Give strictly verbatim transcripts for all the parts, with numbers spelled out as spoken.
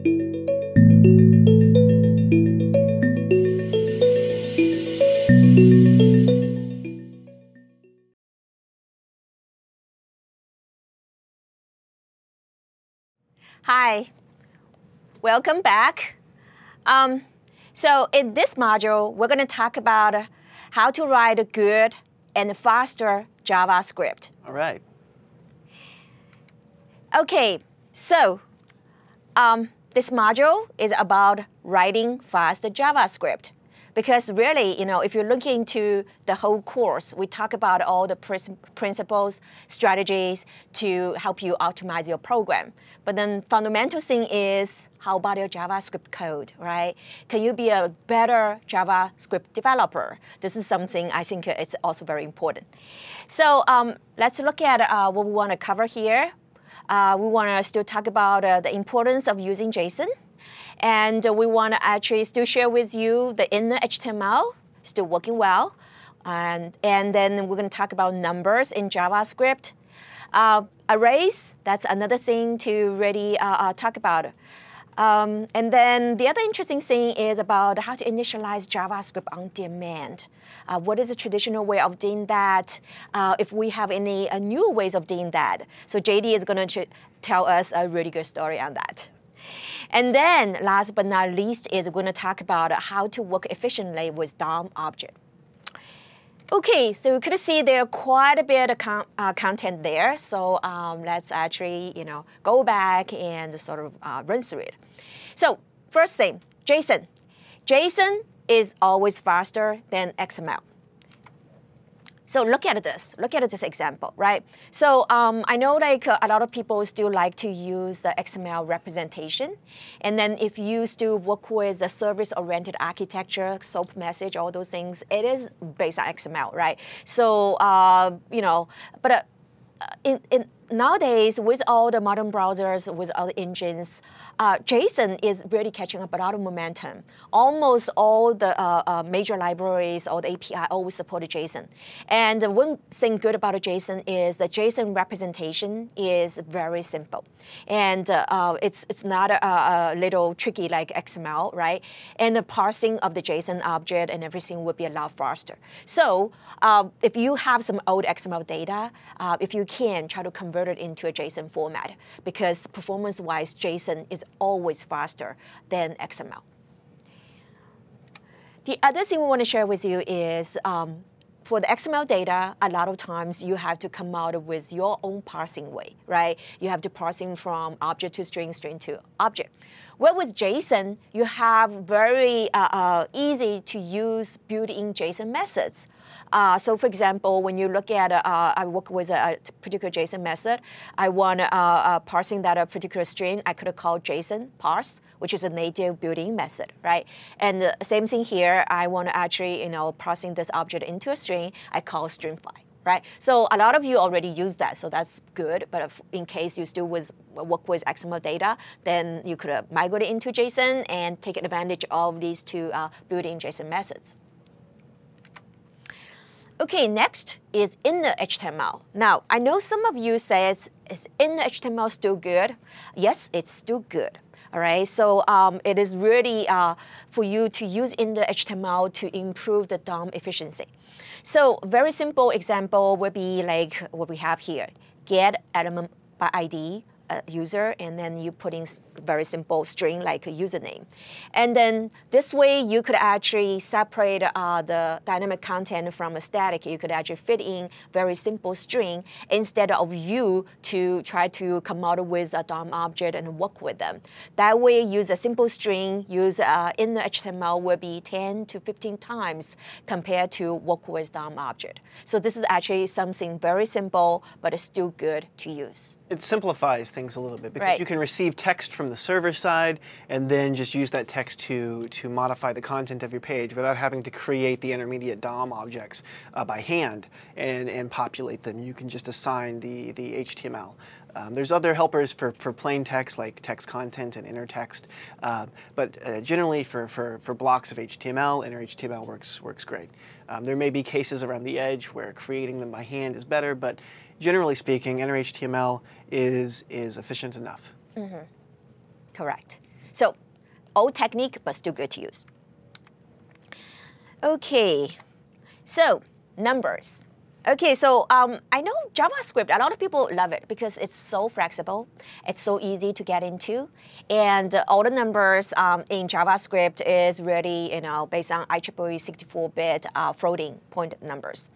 Hi, welcome back. Um, so in this module, we're going to talk about how to write a good and faster JavaScript. All right. Okay, so um, this module is about writing fast JavaScript. Because really, you know, if you're looking into the whole course, we talk about all the principles, strategies to help you optimize your program. But then fundamental thing is, how about your JavaScript code, right? Can you be a better JavaScript developer? This is something I think it's also very important. So um, let's look at uh, what we want to cover here. Uh, we want to still talk about uh, the importance of using JSON. And we want to actually still share with you the inner H T M L, still working well. And, and then we're going to talk about numbers in JavaScript. Uh, arrays, that's another thing to really uh, uh, talk about. Um, and then the other interesting thing is about how to initialize JavaScript on demand. Uh, what is the traditional way of doing that? Uh, if we have any uh, new ways of doing that. So J D is going to tell us a really good story on that. And then, last but not least, is we're going to talk about how to work efficiently with D O M object. Okay, so you could see there quite a bit of con uh, content there. So um, let's actually, you know, go back and sort of uh, run through it. So first thing, JSON. JSON is always faster than X M L. So look at this. Look at this example, right? So um, I know like uh, a lot of people still like to use the X M L representation. And then if you still work with the service-oriented architecture, SOAP message, all those things, it is based on X M L, right? So, uh, you know, but uh, in, in nowadays, with all the modern browsers, with all the engines, uh, JSON is really catching up a lot of momentum. Almost all the uh, uh, major libraries or the A P I always support JSON. And one thing good about a JSON is the JSON representation is very simple. And uh, uh, it's, it's not a, a little tricky like X M L, right? And the parsing of the JSON object and everything would be a lot faster. So uh, if you have some old X M L data, uh, if you can, try to convert it into a JSON format, because performance-wise, JSON is always faster than X M L. The other thing we want to share with you is um, for the X M L data, a lot of times you have to come out with your own parsing way, right? You have to parsing from object to string, string to object. Well, with JSON, you have very uh, uh, easy to use built-in JSON methods. Uh, so for example, when you look at, uh, I work with a, a particular JSON method, I want uh, uh, parsing that a particular string, I could call JSON parse, which is a native built-in method, right? And the same thing here, I want to actually, you know, parsing this object into a string, I call stringify, right? So a lot of you already use that, so that's good. But if, in case you still with, work with X M L data, then you could uh, migrate it into JSON and take advantage of these two uh, built-in JSON methods. Okay, next is inner H T M L. Now, I know some of you says, is inner H T M L still good? Yes, it's still good. All right, so um, it is really uh, for you to use inner H T M L to improve the D O M efficiency. So very simple example would be like what we have here. Get element by I D, uh, user, and then you put in very simple string like a username. And then this way you could actually separate uh, the dynamic content from a static. You could actually fit in very simple string instead of you to try to come out with a D O M object and work with them. That way, use a simple string, use uh, inner H T M L will be ten to fifteen times compared to work with D O M object. So this is actually something very simple, but it's still good to use. It simplifies things a little bit because right. you can receive text from the server side and then just use that text to, to modify the content of your page without having to create the intermediate D O M objects uh, by hand and, and populate them. You can just assign the, the H T M L. Um, there's other helpers for, for plain text like text content and inner text, uh, but uh, generally for, for, for blocks of H T M L, inner H T M L works, works great. Um, there may be cases around the edge where creating them by hand is better, but generally speaking, inner H T M L is, is efficient enough. Mm-hmm. Correct. So old technique, but still good to use. Okay, so numbers. Okay, so um, I know JavaScript, a lot of people love it because it's so flexible. It's so easy to get into. And uh, all the numbers um, in JavaScript is really, you know, based on I triple E sixty-four bit uh, floating point numbers.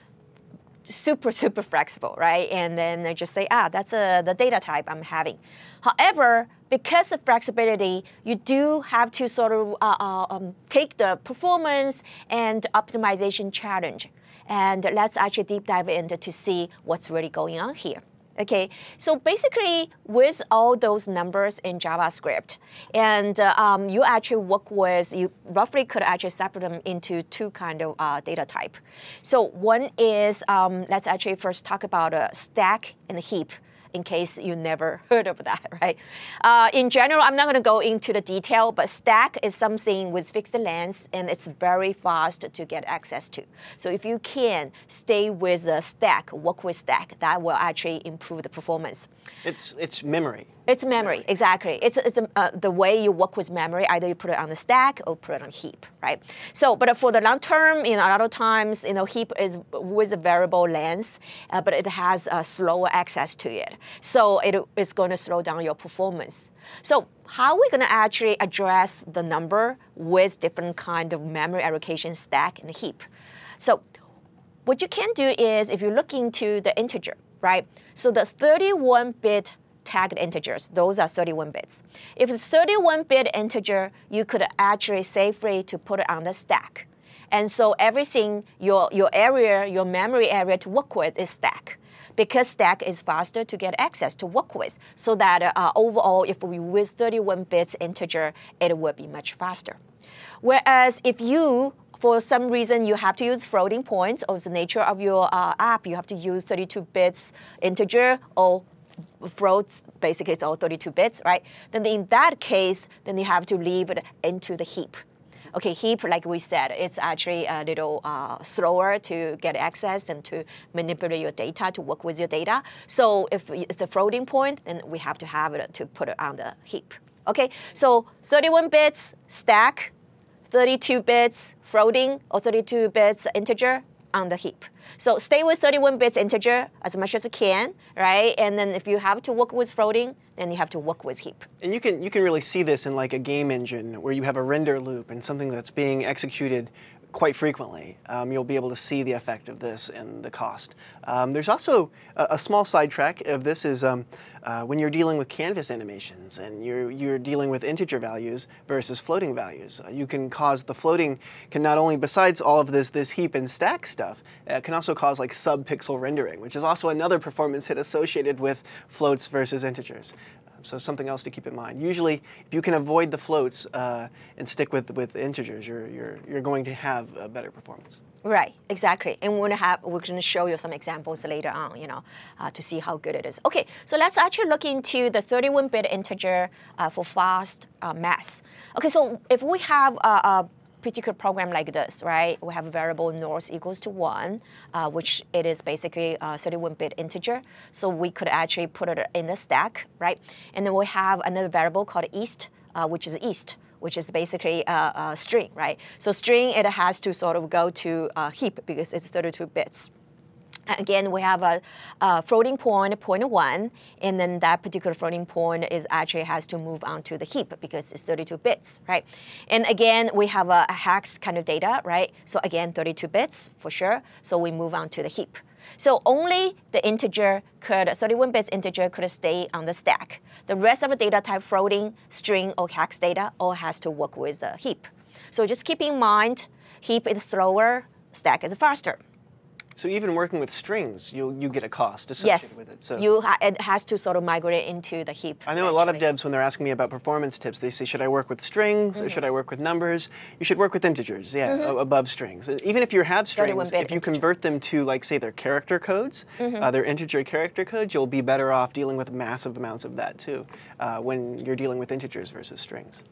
Super, super flexible, right? And then I just say, ah, that's uh, the data type I'm having. However, because of flexibility, you do have to sort of uh, uh, um, take the performance and optimization challenge. And let's actually deep dive into to see what's really going on here. Okay, so basically with all those numbers in JavaScript, and uh, um, you actually work with, you roughly could actually separate them into two kind of uh, data type. So one is, um, let's actually first talk about a stack and a heap, in case you never heard of that, right? Uh, in general, I'm not going to go into the detail, but stack is something with fixed length, and it's very fast to get access to. So if you can stay with a stack, work with stack, that will actually improve the performance. It's, it's memory. It's memory, memory. exactly. It's, it's uh, the way you work with memory. Either you put it on the stack or put it on heap, right? So, but for the long term, you know, a lot of times, you know, heap is with a variable length, uh, but it has a slower access to it. So it is going to slow down your performance. So how are we going to actually address the number with different kind of memory allocation stack and heap? So what you can do is if you look into the integer, right? So the thirty-one bit tagged integers, those are thirty-one bits. If it's thirty-one bit integer, you could actually safely to put it on the stack. And so everything, your, your area, your memory area to work with is stack. Because stack is faster to get access to work with, so that uh, overall, if we use thirty-one bits integer, it will be much faster. Whereas if you, for some reason, you have to use floating points, or the nature of your uh, app, you have to use thirty-two bits integer or floats, basically it's all thirty-two bits, right? Then in that case, then you have to leave it into the heap. Okay, heap, like we said, it's actually a little uh, slower to get access and to manipulate your data, to work with your data. So if it's a floating point, then we have to have it to put it on the heap. Okay, so thirty-one bits stack, thirty-two bits floating, or thirty-two bits integer on the heap. So stay with thirty-one bits integer as much as you can, right? And then if you have to work with floating, then you have to work with heap. And you can, you can really see this in like a game engine where you have a render loop and something that's being executed quite frequently. Um, you'll be able to see the effect of this in the cost. Um, there's also a, a small sidetrack of this is um, uh, when you're dealing with canvas animations and you're, you're dealing with integer values versus floating values. Uh, you can cause the floating can not only, besides all of this, this heap and stack stuff, uh, can also cause like sub-pixel rendering, which is also another performance hit associated with floats versus integers. So something else to keep in mind. Usually, if you can avoid the floats uh, and stick with with integers, you're you're you're going to have a better performance. Right, exactly. And we're gonna have we're gonna show you some examples later on, you know, uh, to see how good it is. Okay, so let's actually look into the thirty-one bit integer uh, for fast uh, math. Okay, so if we have a, a particular program like this, right? We have a variable north equals to one, uh, which it is basically a thirty-one bit integer. So we could actually put it in the stack, right? And then we have another variable called east, uh, which is east, which is basically a, a string, right? So string, it has to sort of go to a heap because it's thirty-two bits. Again, we have a, a floating point, point one, and then that particular floating point is actually has to move onto the heap because it's thirty-two bits, right? And again, we have a, a hex kind of data, right? So again, thirty-two bits for sure. So we move on to the heap. So only the integer could, thirty-one bits integer could stay on the stack. The rest of the data type, floating, string, or hex data, all has to work with a heap. So just keep in mind, heap is slower, stack is faster. So even working with strings, you you get a cost associated yes, with it. So you ha it has to sort of migrate into the heap. I know eventually. A lot of devs, when they're asking me about performance tips, they say, should I work with strings mm-hmm. or should I work with numbers? You should work with integers, yeah, mm-hmm. above strings. Even if you have strings, if you integer. convert them to, like, say, their character codes, mm-hmm. uh, their integer character codes, you'll be better off dealing with massive amounts of that, too, uh, when you're dealing with integers versus strings.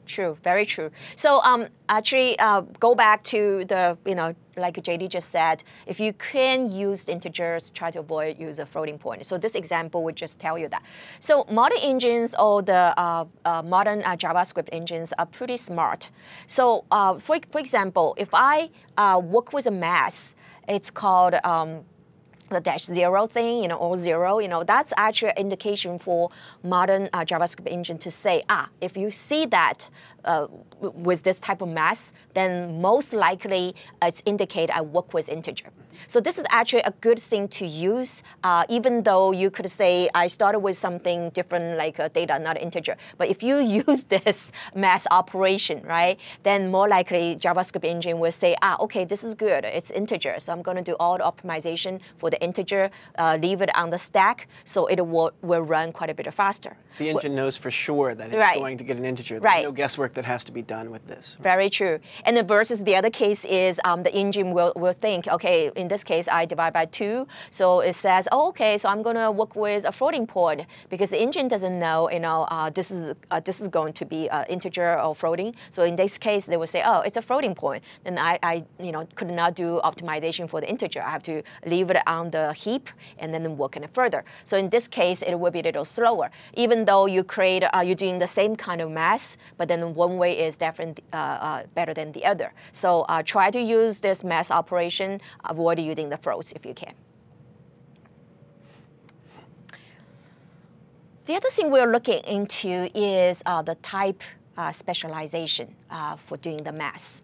True, very true. So um, actually, uh, go back to the, you know, like J D just said, if you can use integers, try to avoid use a floating point. So this example would just tell you that. So modern engines or the uh, uh, modern uh, JavaScript engines are pretty smart. So uh, for, for example, if I uh, work with a mass, it's called um, the dash zero thing, you know, or zero, you know, that's actually an indication for modern uh, JavaScript engine to say, ah, if you see that uh, with this type of mass, then most likely uh, it's indicate I work with integer. So this is actually a good thing to use, uh, even though you could say I started with something different like uh, data, not integer. But if you use this mass operation, right, then more likely JavaScript engine will say, ah, okay, this is good, it's integer. So I'm going to do all the optimization for the integer, uh, leave it on the stack, so it will, will run quite a bit faster. The engine knows for sure that it's right. going to get an integer. There's right. no guesswork that has to be done with this. Very true. And then versus the other case is um, the engine will, will think, okay, in this case, I divide by two. So it says, oh, okay, so I'm going to work with a floating point because the engine doesn't know, you know, uh, this is uh, this is going to be uh, integer or floating. So in this case, they will say, oh, it's a floating point. Then I, I, you know, could not do optimization for the integer. I have to leave it on the heap and then work on it further. So in this case, it will be a little slower, even though you create, uh, you're doing the same kind of mass, but then one way is definitely uh, uh, better than the other. So uh, try to use this mass operation, avoid using the floats if you can. The other thing we're looking into is uh, the type uh, specialization uh, for doing the mass.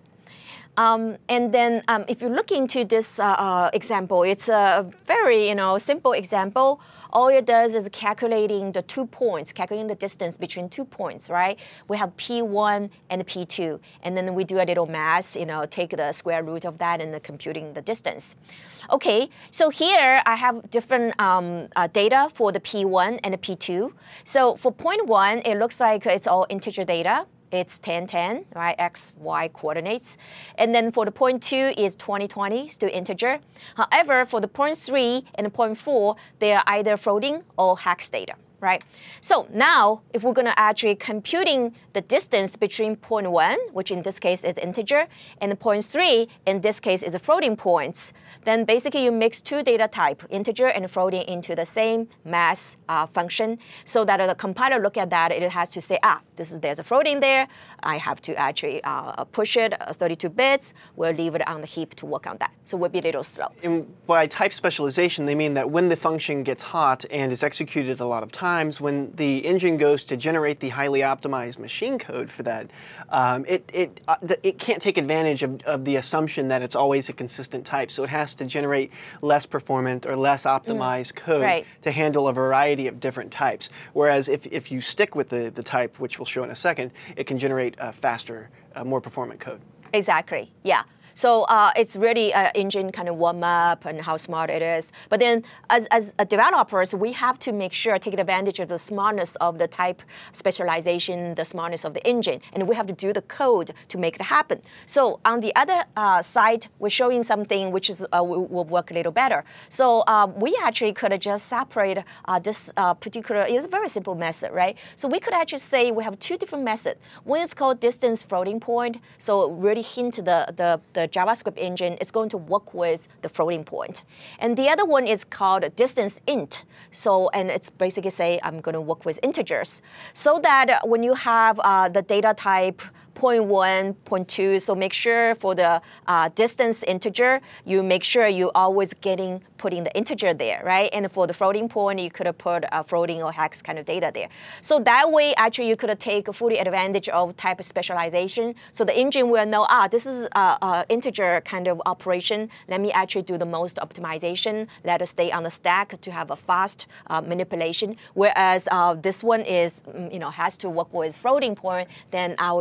Um, and then um, if you look into this uh, uh, example, it's a very you know simple example. All it does is calculating the two points, calculating the distance between two points, right? We have P one and P two, and then we do a little math, you know, take the square root of that and then computing the distance. Okay, so here I have different um, uh, data for the P one and the P two. So for point one, it looks like it's all integer data. It's ten, ten, right, x, y coordinates. And then for the point two is twenty, twenty, still integer. However, for the point three and the point four, they are either floating or hex data, right? So now, if we're going to actually computing the distance between point one, which in this case is integer, and the point three, in this case is a floating points, then basically you mix two data type, integer and floating, into the same mass uh, function, so that the compiler look at that, it has to say, ah, this is there's a floating there. I have to actually uh, push it uh, thirty-two bits. We'll leave it on the heap to work on that. So we'll be a little slow. And by type specialization, they mean that when the function gets hot and is executed a lot of times, when the engine goes to generate the highly optimized machine code for that, um, it, it, uh, it can't take advantage of, of the assumption that it's always a consistent type. So it has to generate less performant or less optimized mm. code right. to handle a variety of different types. Whereas if, if you stick with the, the type, which we'll show in a second, it can generate uh, faster, uh, more performant code. Exactly, yeah. So uh, it's really an engine kind of warm up and how smart it is. But then as, as a developers, we have to make sure, take advantage of the smartness of the type specialization, the smartness of the engine, and we have to do the code to make it happen. So on the other uh, side, we're showing something which is uh, will, will work a little better. So uh, we actually could just separate uh, this uh, particular, it's a very simple method, right? So we could actually say we have two different methods. One is called distance floating point, so really hint the, the, the JavaScript engine is going to work with the floating point. And the other one is called distance int. So, and it's basically say I'm going to work with integers. So that when you have uh, the data type point one, point two, so make sure for the uh, distance integer, you make sure you always getting putting the integer there, right? And for the floating point, you could have put a floating or hex kind of data there. So that way, actually, you could take fully advantage of type of specialization. So the engine will know, ah, this is a, a integer kind of operation. Let me actually do the most optimization. Let us stay on the stack to have a fast uh, manipulation. Whereas uh, this one is, you know, has to work with floating point, then I will leave it on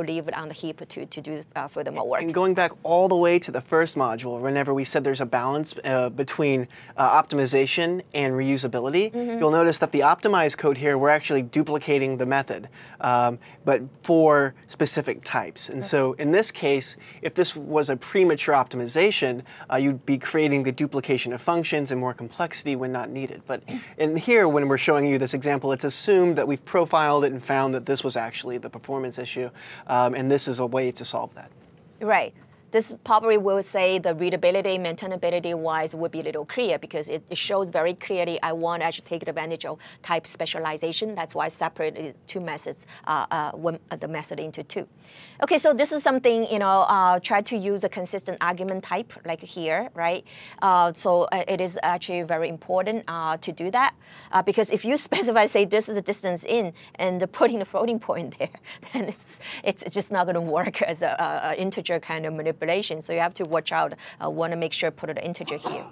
on the heap to, to do uh, furthermore work. And going back all the way to the first module, whenever we said there's a balance uh, between uh, optimization and reusability, mm-hmm. you'll notice that the optimized code here, we're actually duplicating the method, um, but for specific types. And okay. so in this case, if this was a premature optimization, uh, you'd be creating the duplication of functions and more complexity when not needed. But in here, when we're showing you this example, it's assumed that we've profiled it and found that this was actually the performance issue, um, and this is a way to solve that. Right. This probably will say the readability, maintainability-wise would be a little clear because it, it shows very clearly I want to actually take advantage of type specialization. That's why I separated two methods, uh, uh, one, uh, the method into two. Okay, so this is something, you know, uh, try to use a consistent argument type like here, right? Uh, so uh, it is actually very important uh, to do that uh, because if you specify, say, this is a distance in and putting a floating point there, then it's, it's just not going to work as an integer kind of manipulation. So you have to watch out. Uh, want to make sure put an integer here.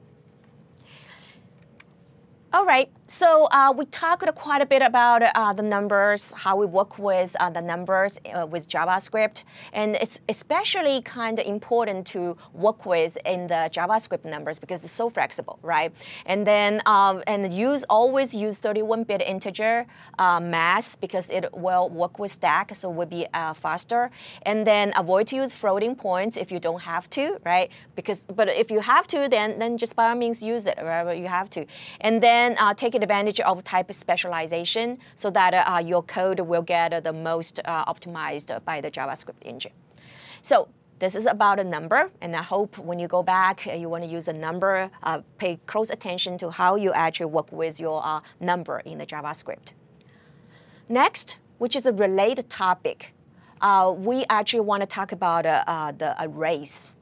All right, so uh, we talked quite a bit about uh, the numbers, how we work with uh, the numbers uh, with JavaScript, and it's especially kind of important to work with in the JavaScript numbers because it's so flexible, right? And then um, and use always use thirty-one bit integer uh, mass because it will work with stack, so it will be uh, faster. And then avoid to use floating points if you don't have to, right? Because but if you have to, then then just by all means use it wherever you have to, and then. And uh, take advantage of type specialization so that uh, your code will get uh, the most uh, optimized by the JavaScript engine. So this is about a number, and I hope when you go back, uh, you want to use a number, uh, pay close attention to how you actually work with your uh, number in the JavaScript. Next, which is a related topic, uh, we actually want to talk about uh, uh, the arrays.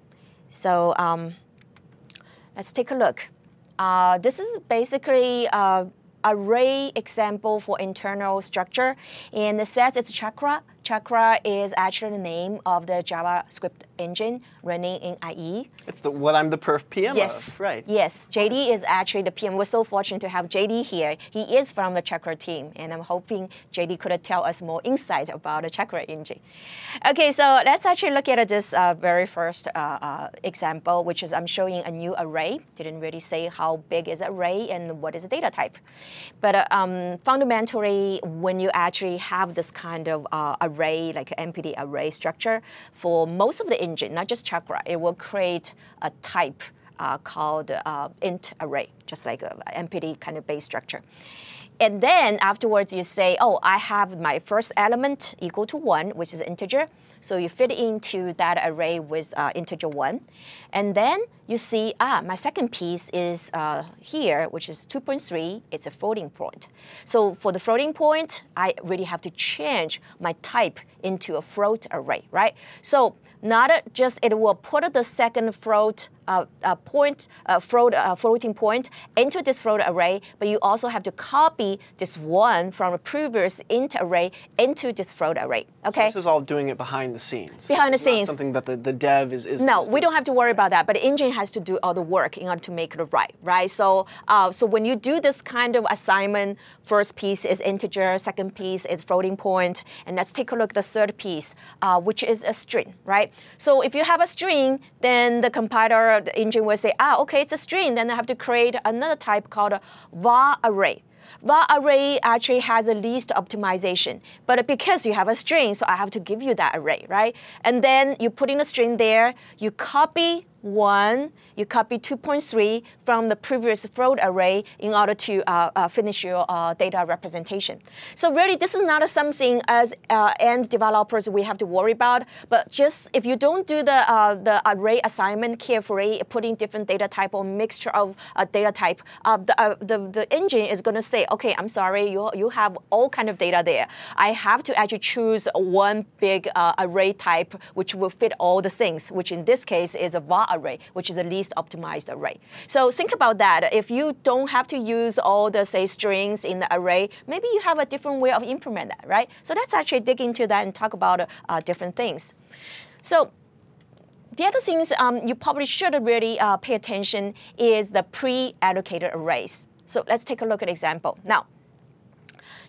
So um, let's take a look. Uh, this is basically uh, array example for internal structure, and it says it's Chakra. Chakra is actually the name of the JavaScript engine running in I E. It's the, what I'm the perf P M yes. of, right? Yes, J D is actually the P M. We're so fortunate to have J D here. He is from the Chakra team, and I'm hoping J D could tell us more insight about the Chakra engine. Okay, so let's actually look at this uh, very first uh, uh, example, which is I'm showing a new array. Didn't really say how big is an array and what is the data type. But uh, um, fundamentally, when you actually have this kind of uh, array, like an M P D array structure, for most of the engine, not just Chakra, it will create a type uh, called uh, int array, just like an M P D kind of base structure. And then afterwards, you say, oh, I have my first element equal to one, which is integer. So you fit into that array with uh, integer one. And then you see, ah, my second piece is uh, here, which is two point three. It's a floating point. So for the floating point, I really have to change my type into a float array, right? So not just it will put the second float uh, uh, point, uh, float, uh, floating point into this float array, but you also have to copy this one from a previous int array into this float array. Okay. So this is all doing it behind the scenes. Behind this the is scenes. Not something that the, the dev is. is no, is we don't have to worry about that. But the engine has to do all the work in order to make it right, right? So, uh, so when you do this kind of assignment, first piece is integer, second piece is floating point, and let's take a look at the third piece, uh, which is a string, right? So if you have a string, then the compiler, the engine will say, ah, okay, it's a string. Then I have to create another type called a var array. Var array actually has a least optimization, but because you have a string, so I have to give you that array, right? And then you put in a string there, you copy one, you copy two point three from the previous float array in order to uh, uh, finish your uh, data representation. So really, this is not a something as uh, end developers we have to worry about, but just if you don't do the, uh, the array assignment carefully, putting different data type or mixture of uh, data type, uh, the, uh, the, the engine is going to say, okay, I'm sorry, you, you have all kind of data there. I have to actually choose one big uh, array type which will fit all the things, which in this case is a var array, which is the least optimized array. So think about that. If you don't have to use all the, say, strings in the array, maybe you have a different way of implement that, right? So let's actually dig into that and talk about uh, different things. So the other things um, you probably should really uh, pay attention is the pre-allocated arrays. So let's take a look at example. Now,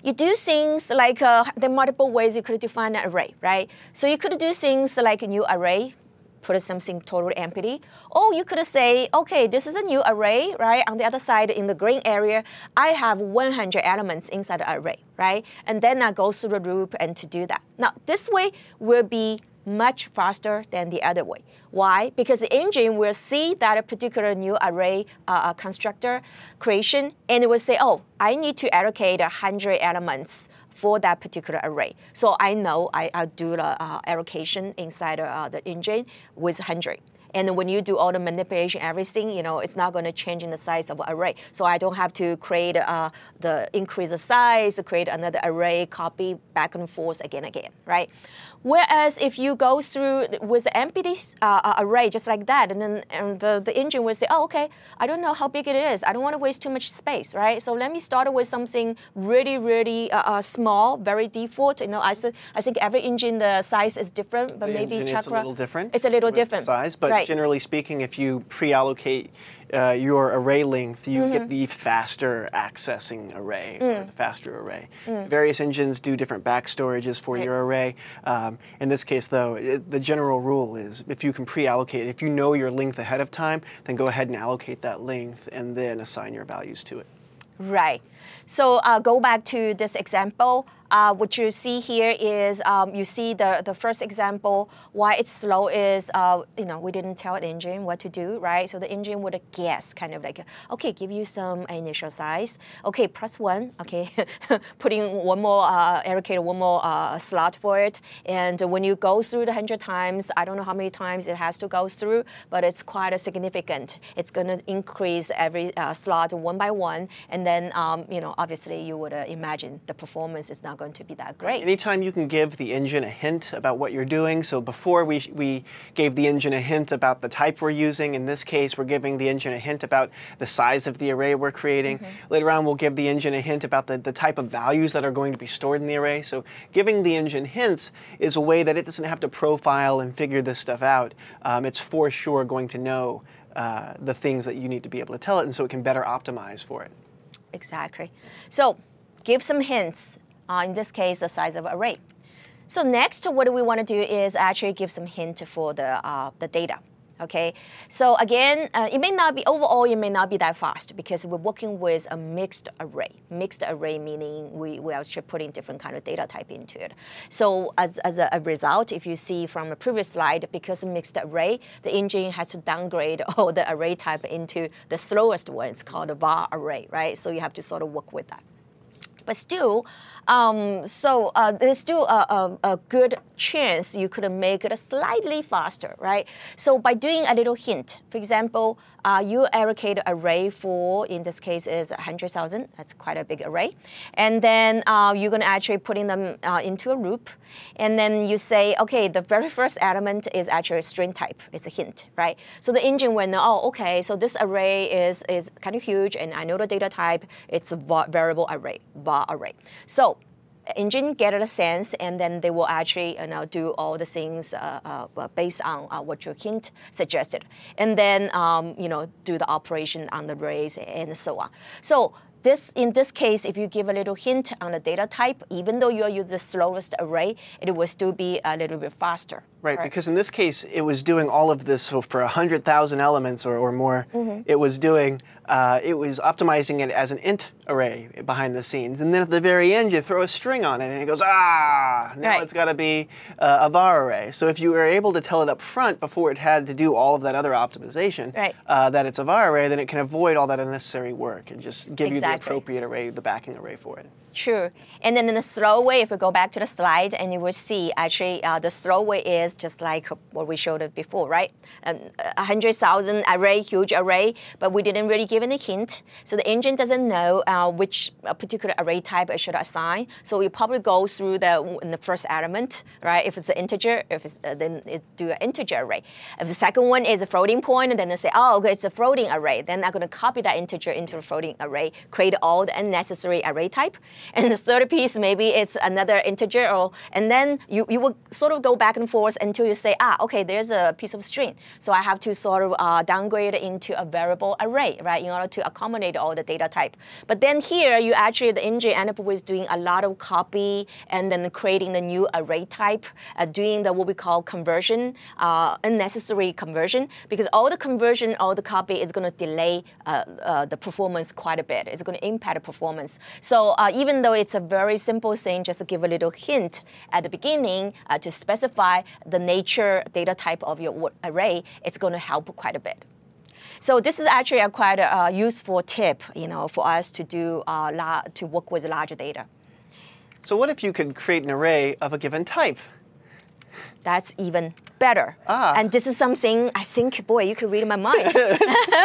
you do things like, uh, there are multiple ways you could define an array, right? So you could do things like a new array, put something totally empty. Or you could say, okay, this is a new array, right? On the other side, in the green area, I have one hundred elements inside the array, right? And then I go through the loop and to do that. Now, this way will be much faster than the other way. Why? Because the engine will see that a particular new array uh, constructor creation, and it will say, oh, I need to allocate one hundred elements for that particular array. So I know I, I'll do the uh, allocation inside uh, the engine with one hundred. And when you do all the manipulation, everything, you know, it's not going to change in the size of the array. So I don't have to create uh, the increase the size, create another array, copy back and forth again, again, right? Whereas if you go through with the empty uh, array just like that, and then and the, the engine will say, oh, okay, I don't know how big it is. I don't want to waste too much space, right? So let me start with something really, really uh, uh, small, very default. You know, I, I think every engine, the size is different, but the maybe engine Chakra, is a little different. It's a little different. Size, but right. Generally speaking, if you pre-allocate uh, your array length, you mm-hmm. get the faster accessing array, mm. or the faster array. Mm. Various engines do different back storages for right. your array. Um, in this case, though, it, the general rule is if you can pre-allocate, if you know your length ahead of time, then go ahead and allocate that length and then assign your values to it. Right. So uh, go back to this example. Uh, what you see here is um, you see the, the first example, why it's slow is, uh, you know, we didn't tell the engine what to do, right? So the engine would guess, kind of like, okay, give you some initial size. Okay, press one, okay, putting one more, uh, allocate one more uh, slot for it. And when you go through the one hundred times, I don't know how many times it has to go through, but it's quite a significant. It's going to increase every uh, slot one by one. And then, um, you know, obviously you would uh, imagine the performance is not going to be that great. Anytime you can give the engine a hint about what you're doing. So before we, we gave the engine a hint about the type we're using. In this case, we're giving the engine a hint about the size of the array we're creating. Mm-hmm. Later on, we'll give the engine a hint about the, the type of values that are going to be stored in the array. So giving the engine hints is a way that it doesn't have to profile and figure this stuff out. Um, it's for sure going to know uh, the things that you need to be able to tell it, and so it can better optimize for it. Exactly. So give some hints. Uh, in this case, the size of array. So next, what we want to do is actually give some hint for the, uh, the data. Okay, so again, uh, it may not be, overall, it may not be that fast because we're working with a mixed array. Mixed array meaning we, we are actually putting different kind of data type into it. So as, as a, a result, if you see from a previous slide, because mixed array, the engine has to downgrade all the array type into the slowest one. It's called a var array, right? So you have to sort of work with that. But still, um, so uh, there's still a, a, a good chance you could make it slightly faster, right? So by doing a little hint, for example, uh, you allocate an array for, in this case, is one hundred thousand. That's quite a big array. And then uh, you're going to actually putting them uh, into a loop. And then you say, okay, the very first element is actually a string type. It's a hint, right? So the engine will know, oh, okay, so this array is, is kind of huge, and I know the data type. It's a variable array, var array. So engine get a sense, and then they will actually you know, do all the things uh, uh, based on uh, what your hint suggested. And then um, you know, do the operation on the arrays and so on. So this, in this case, if you give a little hint on the data type, even though you use the slowest array, it will still be a little bit faster. Right, right, because in this case, it was doing all of this, so for one hundred thousand elements or, or more, mm-hmm. it was doing, uh, it was optimizing it as an int array behind the scenes. And then at the very end, you throw a string on it, and it goes, ah, now right. it's got to be uh, a var array. So if you were able to tell it up front before it had to do all of that other optimization, right. uh, that it's a var array, then it can avoid all that unnecessary work and just give exactly. you the appropriate array, the backing array for it. Sure. And then in the slow way, if we go back to the slide, and you will see actually uh, the slow way is just like what we showed it before, right? Um, one hundred thousand array, huge array, but we didn't really give any hint. So the engine doesn't know uh, which particular array type it should assign. So we probably go through the, in the first element, right? If it's an integer, if it's, uh, then it do an integer array. If the second one is a floating point, then they say, oh, okay, it's a floating array. Then I'm going to copy that integer into a floating array, create all the unnecessary array type. and the third piece maybe it's another integer, or, and then you, you will sort of go back and forth until you say, ah, okay, there's a piece of string. So I have to sort of uh, downgrade it into a variable array, right, in order to accommodate all the data type. But then here, you actually, the engine end up with doing a lot of copy and then creating the new array type, uh, doing the what we call conversion, uh, unnecessary conversion, because all the conversion, all the copy is going to delay uh, uh, the performance quite a bit. It's going to impact the performance. So uh, even though it's a very simple thing, just to give a little hint at the beginning uh, to specify the nature data type of your array, it's going to help quite a bit. So this is actually a quite a uh, useful tip, you know, for us to do uh, la to work with larger data. So what if you could create an array of a given type? That's even better. Ah. And this is something I think, boy, you could read my mind. uh,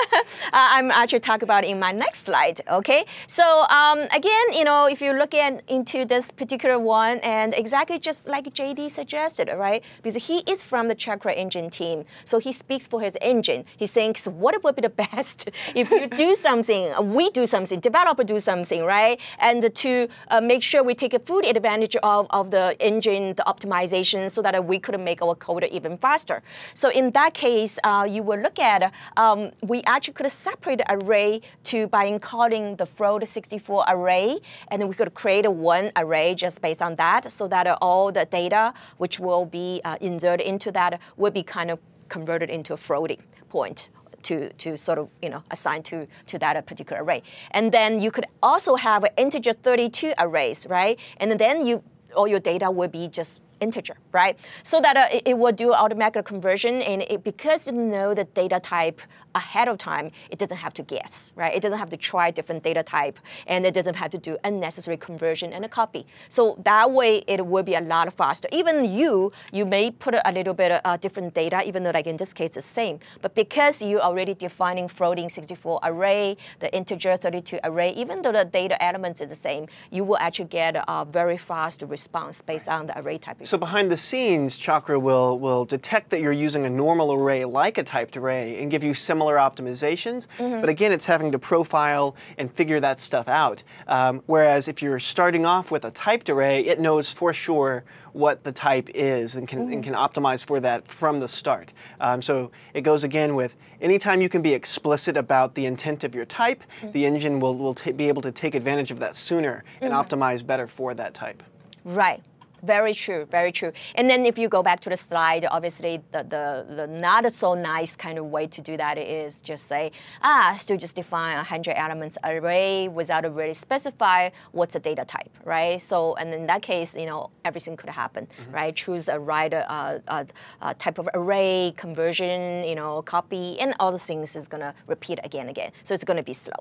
I'm actually talking about in my next slide, okay? So um, again, you know, if you look at into this particular one, and exactly just like J D suggested, right? Because he is from the Chakra engine team, so he speaks for his engine. He thinks, what would be the best if you do something, we do something, developer do something, right? And to uh, make sure we take a full advantage of, of the engine, the optimization, so that we could make our code even faster. So in that case, uh, you will look at, um, we actually could separate the array to by encoding the float sixty-four array, and then we could create a one array just based on that, so that uh, all the data which will be uh, inserted into that will be kind of converted into a floating point to, to sort of, you know, assign to, to that particular array. And then you could also have an integer thirty-two arrays, right? And then you, all your data will be just integer, right? So that uh, it, it will do automatic conversion, and it, because it know the data type ahead of time, it doesn't have to guess, right? It doesn't have to try different data type, and it doesn't have to do unnecessary conversion and a copy. So that way, it will be a lot faster. Even you, you may put a little bit of uh, different data, even though like in this case it's the same. But because you already defining floating sixty-four array, the integer thirty-two array, even though the data elements is the same, you will actually get a very fast response based on the array type. So behind the scenes, Chakra will, will detect that you're using a normal array like a typed array and give you similar optimizations. Mm-hmm. But again, it's having to profile and figure that stuff out. Um, whereas if you're starting off with a typed array, it knows for sure what the type is and can, mm-hmm. and can optimize for that from the start. Um, so it goes again with anytime you can be explicit about the intent of your type, mm-hmm. the engine will, will be able to take advantage of that sooner and mm-hmm. optimize better for that type. Right. Very true, very true. And then if you go back to the slide, obviously the, the, the not so nice kind of way to do that is just say, ah, still just define a one hundred elements array without really specify what's the data type, right? So, and in that case, you know, everything could happen, mm-hmm. right? Choose a right uh, uh, uh, type of array, conversion, you know, copy, and all the things is going to repeat again and again. So it's going to be slow.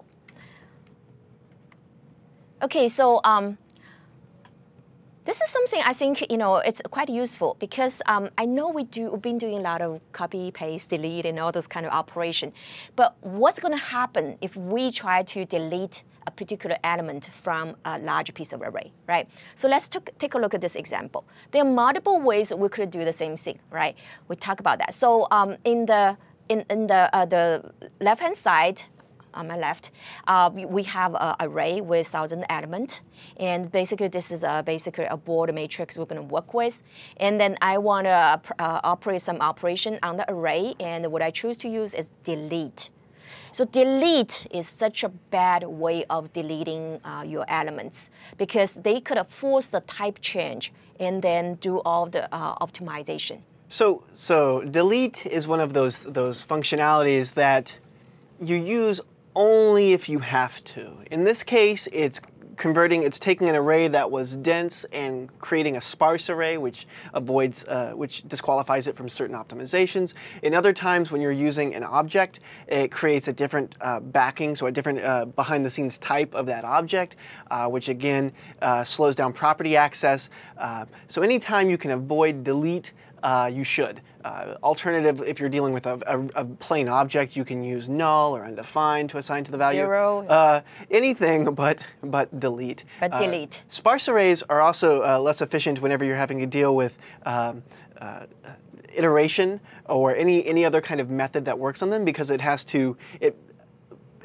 Okay, so um, this is something I think, you know, it's quite useful because um, I know we do, we've been doing a lot of copy, paste, delete, and all those kind of operation. But what's going to happen if we try to delete a particular element from a large piece of array, right? So let's take a look at this example. There are multiple ways we could do the same thing, right? We talk about that. So um, in the in, in the uh, the left-hand side, on my left, uh, we have an array with one thousand elements. And basically, this is a, basically a board matrix we're going to work with. And then I want to uh, operate some operation on the array. And what I choose to use is delete. So delete is such a bad way of deleting uh, your elements because they could force the type change and then do all the uh, optimization. So, so delete is one of those, those functionalities that you use only if you have to. In this case, it's converting, it's taking an array that was dense and creating a sparse array, which avoids, uh, which disqualifies it from certain optimizations. In other times, when you're using an object, it creates a different uh, backing, so a different uh, behind-the-scenes type of that object, uh, which again uh, slows down property access. Uh, so anytime you can avoid delete, uh, you should. Uh, alternative, if you're dealing with a, a, a plain object, you can use null or undefined to assign to the value. Zero. Uh, anything but but delete. But uh, delete. Sparse arrays are also uh, less efficient whenever you're having to deal with um, uh, iteration or any any other kind of method that works on them because it has to it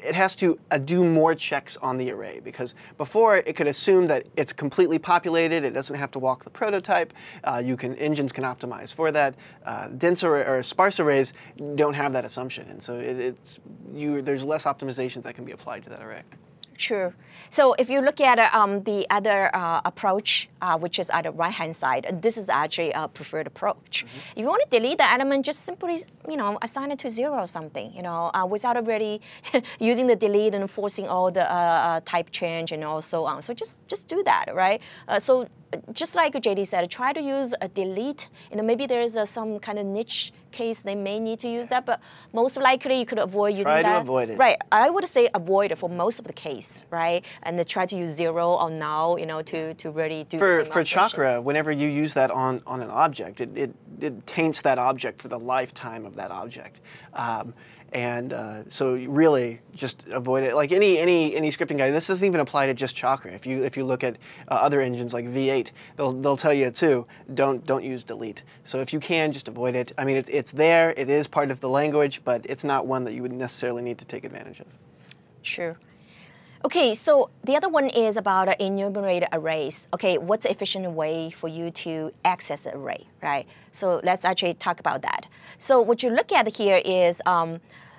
it has to uh, do more checks on the array, because before it could assume that it's completely populated, it doesn't have to walk the prototype. Uh, you can engines can optimize for that. Uh, dense or, or sparse arrays don't have that assumption, and so it, it's you. There's less optimizations that can be applied to that array. Sure. So if you look at uh, um, the other uh, approach, uh, which is at the right-hand side, this is actually a preferred approach. Mm-hmm. If you want to delete the element, just simply, you know, assign it to zero or something, you know, uh, without already using the delete and forcing all the uh, uh, type change and all so on. So just just do that, right? Uh, so just like J D said, try to use a delete. You know, maybe there is a, some kind of niche case they may need to use that, but most likely you could avoid using try that. Try to avoid it. Right. I would say avoid it for most of the case, right? And then try to use zero or null, you know, to, to really do for the same for operation. Chakra. Whenever you use that on on an object, it it, it taints that object for the lifetime of that object. Um, And uh, so really just avoid it. Like any any any scripting guide, this doesn't even apply to just Chakra. If you if you look at uh, other engines like V eight, they'll they'll tell you too, don't don't use delete. So if you can, just avoid it. I mean, it, it's there, it is part of the language, but it's not one that you would necessarily need to take advantage of. Sure. Okay, so the other one is about uh, enumerated arrays. Okay, what's the efficient way for you to access an array, right? So let's actually talk about that. So what you look at here is um,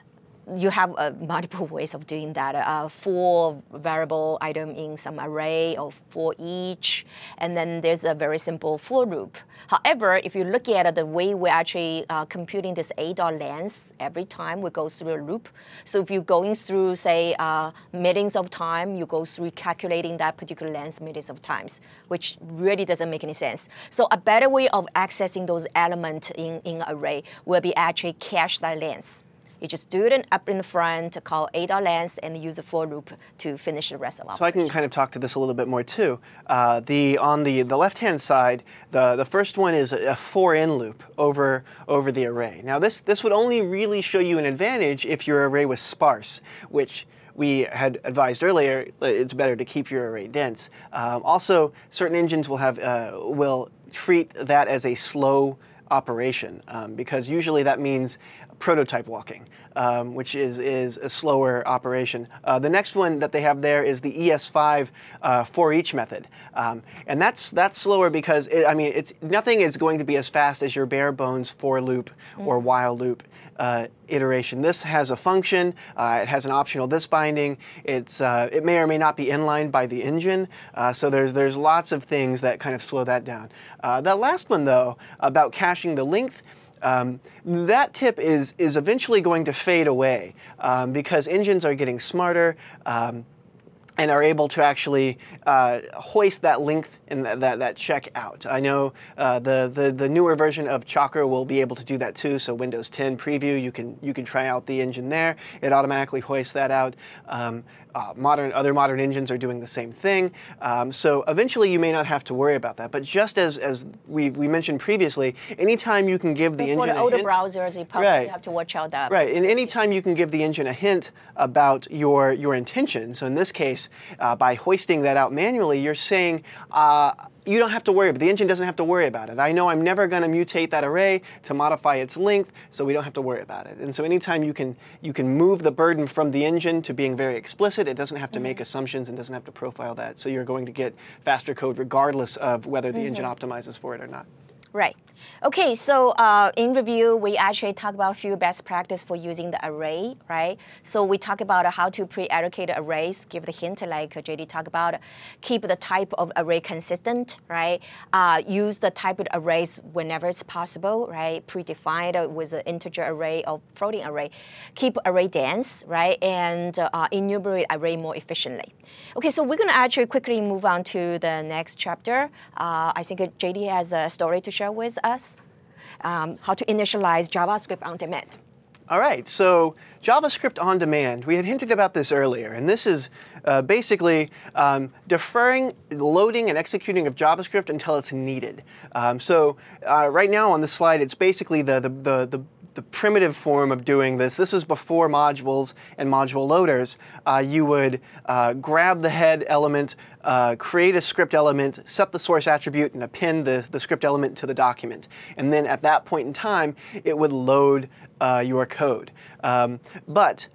you have uh, multiple ways of doing that. Uh, four variable item in some array or for each, and then there's a very simple for loop. However, if you look at the way we're actually uh, computing this a dot length every time we go through a loop. So if you're going through, say, uh, millions of time, you go through calculating that particular length millions of times, which really doesn't make any sense. So a better way of accessing those elements in, in array will be actually cache that length. You just do it up in the front, call a dot length, and use a for loop to finish the rest of the So I can kind of talk to this a little bit more too. Uh, the on the the left-hand side, the the first one is a for in loop over over the array. Now this this would only really show you an advantage if your array was sparse, which we had advised earlier. It's better to keep your array dense. Um, also, certain engines will have uh, will treat that as a slow operation um, because usually that means prototype walking, um, which is, is a slower operation. Uh, the next one that they have there is the E S five uh, for each method. Um, and that's that's slower because, it, I mean, it's nothing is going to be as fast as your bare bones for loop or while loop uh, iteration. This has a function, uh, it has an optional this binding, it's, uh, it may or may not be inlined by the engine, uh, so there's, there's lots of things that kind of slow that down. Uh, that last one though, about caching the length, Um, that tip is, is eventually going to fade away um, because engines are getting smarter um, and are able to actually uh, hoist that length and that, that, that check out. I know uh, the, the, the newer version of Chakra will be able to do that too, so Windows ten Preview, you can, you can try out the engine there. It automatically hoists that out. Um, uh, modern, other modern engines are doing the same thing. Um, so eventually you may not have to worry about that. But just as, as we, we mentioned previously, anytime you can give the but engine for the a older hint, browsers, you probably right. still have to watch out that. Right, and anytime you can give the engine a hint about your, your intention, so in this case, uh, by hoisting that out manually, you're saying, uh, you don't have to worry, but the engine doesn't have to worry about it. I know I'm never going to mutate that array to modify its length, so we don't have to worry about it. And so anytime you can you can move the burden from the engine to being very explicit, it doesn't have to mm-hmm. make assumptions and doesn't have to profile that. So you're going to get faster code regardless of whether the mm-hmm. engine optimizes for it or not. Right. Okay, so uh, in review, we actually talk about a few best practice for using the array, right? So we talk about how to pre-allocate arrays, give the hint like J D talked about, keep the type of array consistent, right? Uh, use the type of arrays whenever it's possible, right? Predefined with an integer array or floating array. Keep array dense, right? And uh, enumerate array more efficiently. Okay, so we're gonna actually quickly move on to the next chapter. Uh, I think J D has a story to share with us. Um, how to initialize JavaScript on demand. All right, so JavaScript on demand. We had hinted about this earlier, and this is uh, basically um, deferring loading and executing of JavaScript until it's needed. Um, so uh, right now on this slide, it's basically the, the, the, the the primitive form of doing this. This was before modules and module loaders. Uh, you would uh, grab the head element, uh, create a script element, set the source attribute, and append the, the script element to the document. And then at that point in time, it would load uh, your code. Um, but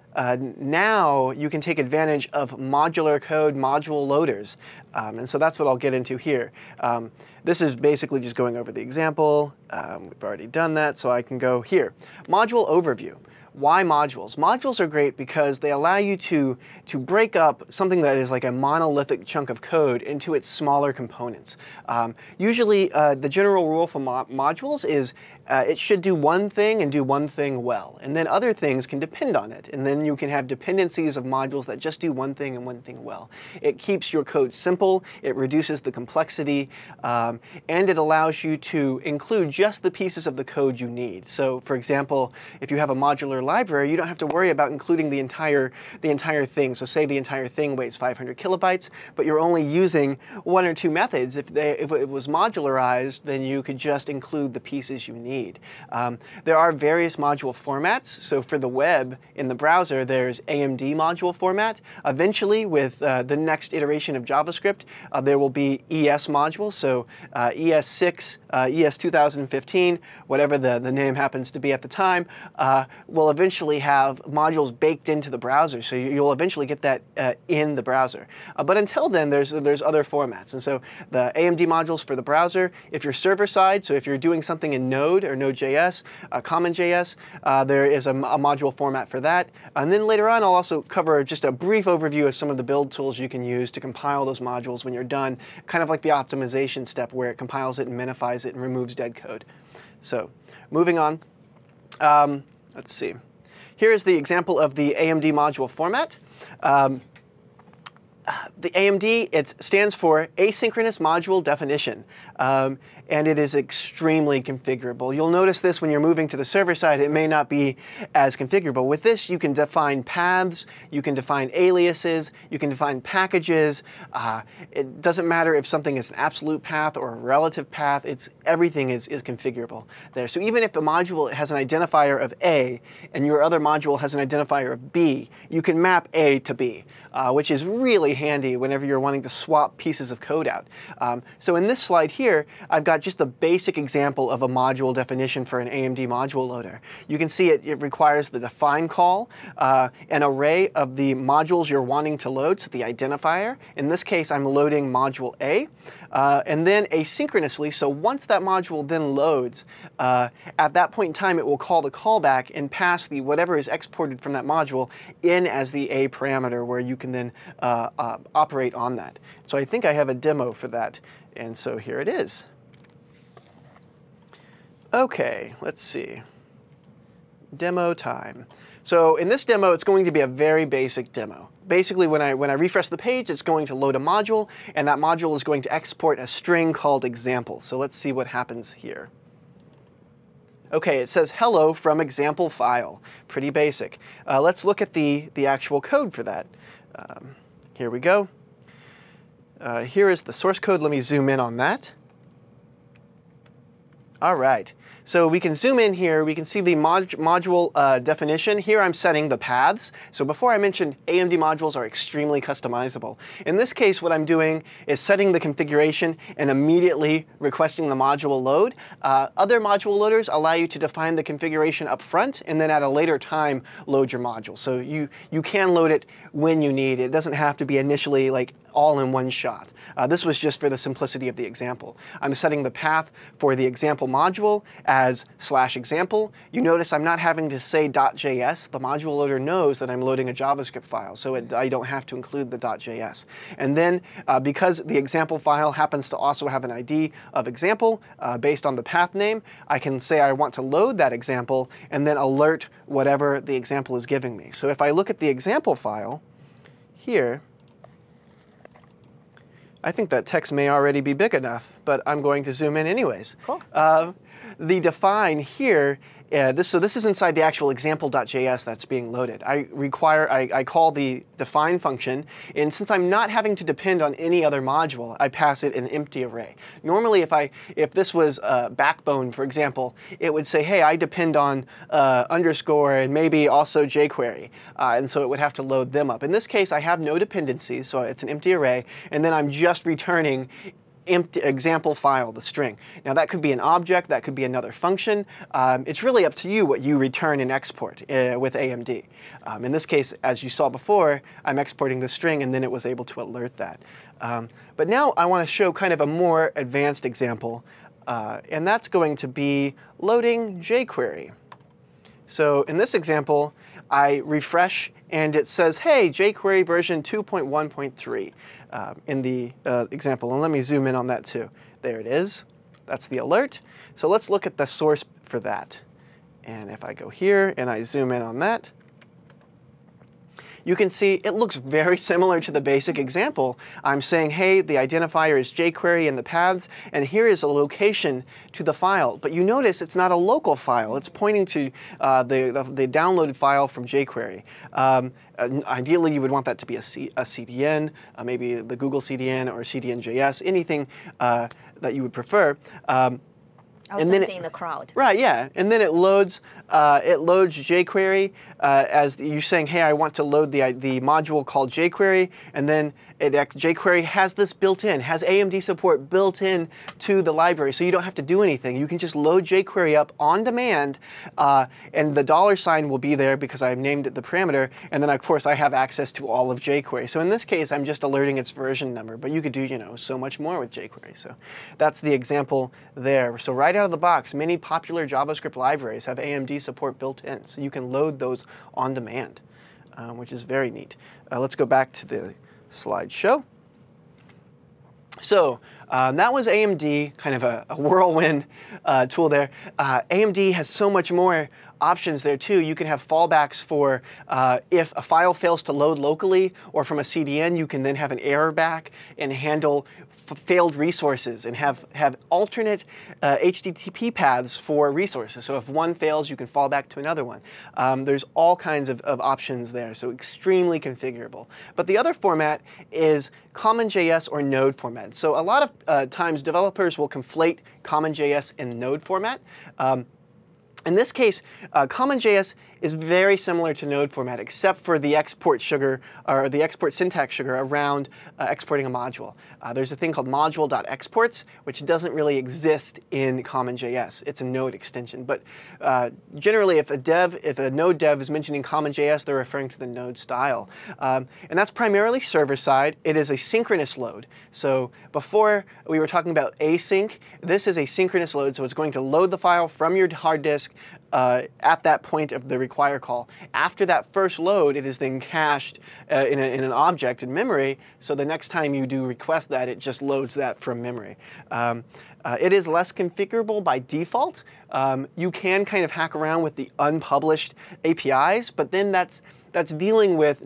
uh, now you can take advantage of modular code module loaders. Um, and so that's what I'll get into here. Um, this is basically just going over the example. Um, we've already done that, so I can go here. Module overview. Why modules? Modules are great because they allow you to, to break up something that is like a monolithic chunk of code into its smaller components. Um, usually, uh, the general rule for mo modules is uh, it should do one thing and do one thing well, and then other things can depend on it, and then you can have dependencies of modules that just do one thing and one thing well. It keeps your code simple, it reduces the complexity, um, and it allows you to include just the pieces of the code you need. So, for example, if you have a modular library, you don't have to worry about including the entire the entire thing. So say the entire thing weighs five hundred kilobytes, but you're only using one or two methods. If, they, if it was modularized, then you could just include the pieces you need. Um, there are various module formats. So for the web in the browser, there's A M D module format. Eventually, with uh, the next iteration of JavaScript, uh, there will be E S modules. So uh, E S six, uh, E S two thousand fifteen, whatever the, the name happens to be at the time, uh, will eventually have modules baked into the browser, so you'll eventually get that uh, in the browser. Uh, but until then, there's there's other formats, and so the A M D modules for the browser. If you're server side, so if you're doing something in Node or Node.js, uh, CommonJS, uh, there is a, a module format for that. And then later on, I'll also cover just a brief overview of some of the build tools you can use to compile those modules when you're done, kind of like the optimization step where it compiles it and minifies it and removes dead code. So, moving on. Um, let's see. Here is the example of the A M D module format. Um, the A M D, it stands for Asynchronous Module Definition, um, and it is extremely configurable. You'll notice this when you're moving to the server side, it may not be as configurable. With this, you can define paths, you can define aliases, you can define packages. Uh, it doesn't matter if something is an absolute path or a relative path, it's, everything is, is configurable there. So even if the module has an identifier of A and your other module has an identifier of B, you can map A to B, uh, which is really handy whenever you're wanting to swap pieces of code out. Um, so in this slide here, I've got just the basic example of a module definition for an A M D module loader. You can see it, it requires the define call, uh, an array of the modules you're wanting to load, so the identifier. In this case, I'm loading module A, uh, and then asynchronously, so once that module then loads, uh, at that point in time, it will call the callback and pass the whatever is exported from that module in as the A parameter, where you can then uh, uh, operate on that. So I think I have a demo for that, and so here it is. Okay, let's see. Demo time. So in this demo, it's going to be a very basic demo. Basically, when I, when I refresh the page, it's going to load a module, and that module is going to export a string called example. So let's see what happens here. Okay, it says hello from example file. Pretty basic. Uh, let's look at the, the actual code for that. Um, here we go. Uh, here is the source code. Let me zoom in on that. All right. So we can zoom in here. We can see the mod module uh, definition. Here I'm setting the paths. So before I mentioned A M D modules are extremely customizable. In this case, what I'm doing is setting the configuration and immediately requesting the module load. Uh, other module loaders allow you to define the configuration up front and then at a later time load your module. So you, you can load it when you need. It doesn't have to be initially like all in one shot. Uh, this was just for the simplicity of the example. I'm setting the path for the example module as slash example. You notice I'm not having to say .js. The module loader knows that I'm loading a JavaScript file, so it, I don't have to include the .js. And then uh, because the example file happens to also have an I D of example uh, based on the path name, I can say I want to load that example and then alert whatever the example is giving me. So if I look at the example file here, I think that text may already be big enough, but I'm going to zoom in anyways. Cool. Uh, the define here, uh, this, so this is inside the actual example.js that's being loaded. I require, I, I call the define function, and since I'm not having to depend on any other module, I pass it an empty array. Normally, if I, if this was uh, Backbone, for example, it would say, hey, I depend on uh, underscore and maybe also jQuery, uh, and so it would have to load them up. In this case, I have no dependencies, so it's an empty array, and then I'm just returning empty example file, the string. Now that could be an object, that could be another function. Um, it's really up to you what you return and export uh, with A M D. Um, in this case, as you saw before, I'm exporting the string and then it was able to alert that. Um, but now I want to show kind of a more advanced example, uh, and that's going to be loading jQuery. So in this example, I refresh and it says, hey, jQuery version two point one point three uh, in the uh, example. And let me zoom in on that too. There it is. That's the alert. So let's look at the source for that. And if I go here and I zoom in on that, you can see it looks very similar to the basic example. I'm saying, hey, the identifier is jQuery and the paths, and here is a location to the file. But you notice it's not a local file. It's pointing to uh, the, the, the downloaded file from jQuery. Um, uh, ideally, you would want that to be a, C, a C D N, uh, maybe the Google C D N or C D N J S, anything uh, that you would prefer. Um, I was sensing the crowd. Right, yeah. And then it loads, uh, it loads jQuery uh, as the, you're saying, hey, I want to load the, the module called jQuery, and then it, jQuery has this built in, has A M D support built in to the library, so you don't have to do anything. You can just load jQuery up on demand, uh, and the dollar sign will be there because I've named it the parameter, and then of course I have access to all of jQuery. So in this case, I'm just alerting its version number, but you could do, you know, so much more with jQuery. So that's the example there. So right out of the box, many popular JavaScript libraries have A M D support built in, so you can load those on demand, um, which is very neat. Uh, let's go back to the slideshow. So um, that was A M D, kind of a, a whirlwind uh, tool there. Uh, A M D has so much more options there too. You can have fallbacks for uh, if a file fails to load locally or from a C D N, you can then have an error back and handle failed resources and have, have alternate uh, H T T P paths for resources. So if one fails, you can fall back to another one. Um, there's all kinds of, of options there, so extremely configurable. But the other format is CommonJS or Node format. So a lot of uh, times developers will conflate CommonJS and Node format. Um, In this case, uh, CommonJS is very similar to Node format, except for the export sugar, or the export syntax sugar around uh, exporting a module. Uh, there's a thing called module.exports, which doesn't really exist in CommonJS. It's a Node extension. But uh, generally, if a dev, if a Node dev is mentioning CommonJS, they're referring to the Node style. Um, and that's primarily server-side. It is a synchronous load. So before we were talking about async, this is a synchronous load. So it's going to load the file from your hard disk Uh, at that point of the require call. After that first load, it is then cached uh, in, a, in an object in memory, so the next time you do request that, it just loads that from memory. Um, uh, it is less configurable by default. Um, you can kind of hack around with the unpublished A P Is, but then that's That's dealing with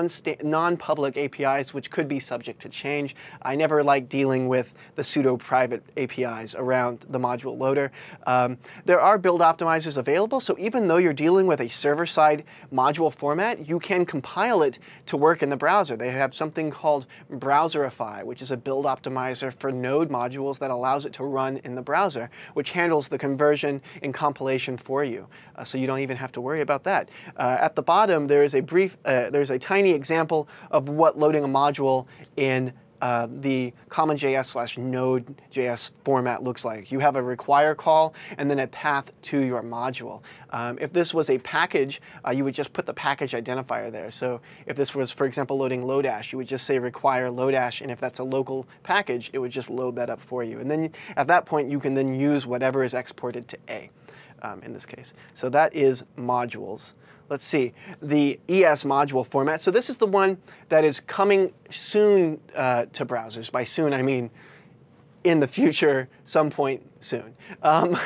non-public A P Is, which could be subject to change. I never like dealing with the pseudo-private A P Is around the module loader. Um, there are build optimizers available, so even though you're dealing with a server-side module format, you can compile it to work in the browser. They have something called Browserify, which is a build optimizer for Node modules that allows it to run in the browser, which handles the conversion and compilation for you. Uh, so you don't even have to worry about that. Uh, at the bottom, there is a brief, uh, there's a tiny example of what loading a module in uh, the CommonJS slash Node.js format looks like. You have a require call and then a path to your module. Um, if this was a package, uh, you would just put the package identifier there. So if this was, for example, loading Lodash, you would just say require Lodash, and if that's a local package, it would just load that up for you. And then at that point, you can then use whatever is exported to A um, in this case. So that is modules. Let's see, the E S module format. So this is the one that is coming soon uh, to browsers. By soon, I mean in the future, some point soon. Um,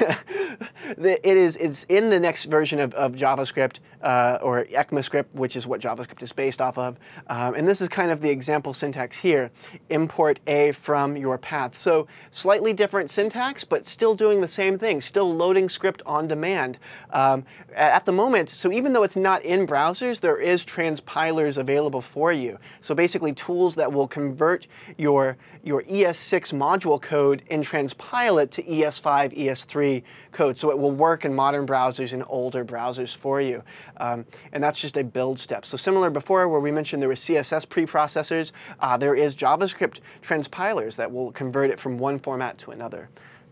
it is, it's in the next version of, of JavaScript, uh, or ECMAScript, which is what JavaScript is based off of. Um, and this is kind of the example syntax here. Import A from your path. So slightly different syntax, but still doing the same thing, still loading script on demand. Um, at the moment, so even though it's not in browsers, there is transpilers available for you. So basically tools that will convert your, your E S six module code and transpile it to E S five, E S three code. So it will work in modern browsers and older browsers for you. Um, and that's just a build step. So similar before where we mentioned there were C S S preprocessors, uh, there is JavaScript transpilers that will convert it from one format to another.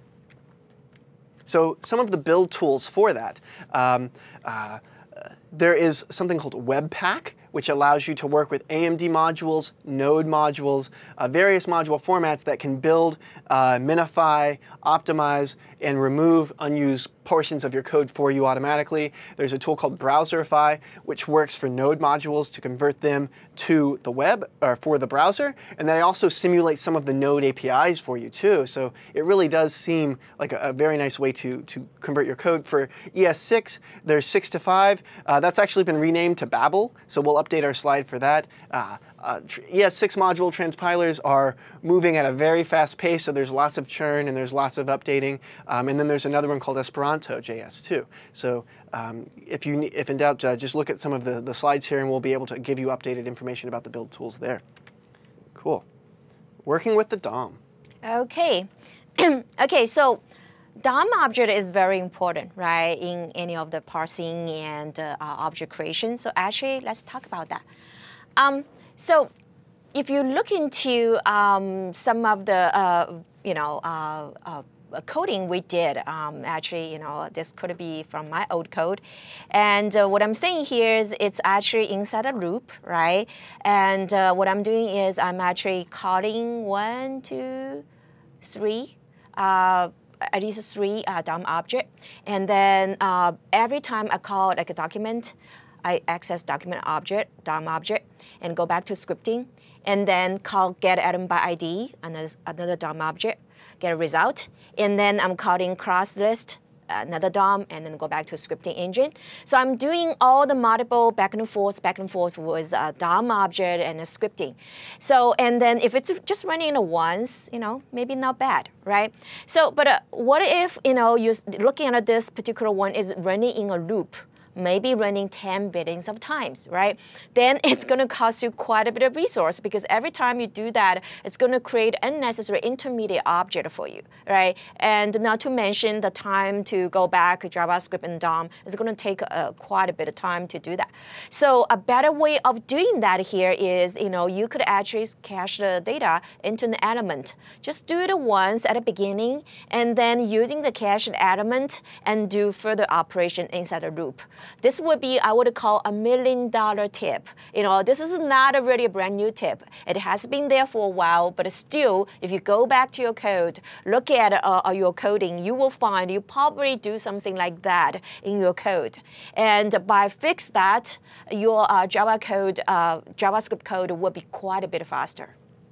So some of the build tools for that. Um, uh, there is something called Webpack, which allows you to work with A M D modules, Node modules, uh, various module formats that can build, uh, minify, optimize, and remove unused portions of your code for you automatically. There's a tool called Browserify, which works for Node modules to convert them to the web or for the browser, and then I also simulate some of the Node A P Is for you too. So it really does seem like a, a very nice way to to convert your code. For E S six, there's six to five. Uh, that's actually been renamed to Babel, so we'll update our slide for that. Uh, uh, E S six module transpilers are moving at a very fast pace, so there's lots of churn and there's lots of updating. Um, and then there's another one called Esperanto J S too. So um, if you if in doubt, uh, just look at some of the, the slides here and we'll be able to give you updated information about the build tools there. Cool. Working with the D O M. Okay. Okay, so D O M object is very important, right, in any of the parsing and uh, object creation. So actually, let's talk about that. Um, so if you look into um, some of the, uh, you know, uh, uh, coding we did, um, actually, you know, this could be from my old code. And uh, what I'm saying here is it's actually inside a loop, right? And uh, what I'm doing is I'm actually calling one, two, three, uh, at least three uh, D O M object. And then uh, every time I call like a document, I access document object, D O M object, and go back to scripting. And then call get item by I D, another, another D O M object, get a result. And then I'm calling cross list, another D O M, and then go back to scripting engine. So I'm doing all the multiple back and forth, back and forth with a D O M object and a scripting. So, and then if it's just running it once, you know, maybe not bad, right? So, but uh, what if, you know, you're looking at this particular one is running in a loop, maybe running ten billions of times, right? Then it's going to cost you quite a bit of resource because every time you do that, it's going to create unnecessary intermediate object for you, right? And not to mention the time to go back to JavaScript and D O M is going to take uh, quite a bit of time to do that. So a better way of doing that here is, you know, you could actually cache the data into an element. Just do it once at the beginning, and then using the cached element and do further operation inside the loop. This would be, I would call, a million dollar tip. You know, this is not a really a brand new tip. It has been there for a while, but still, if you go back to your code, look at uh, your coding, you will find you probably do something like that in your code. And by fix that, your uh, Java code, uh, JavaScript code will be quite a bit faster.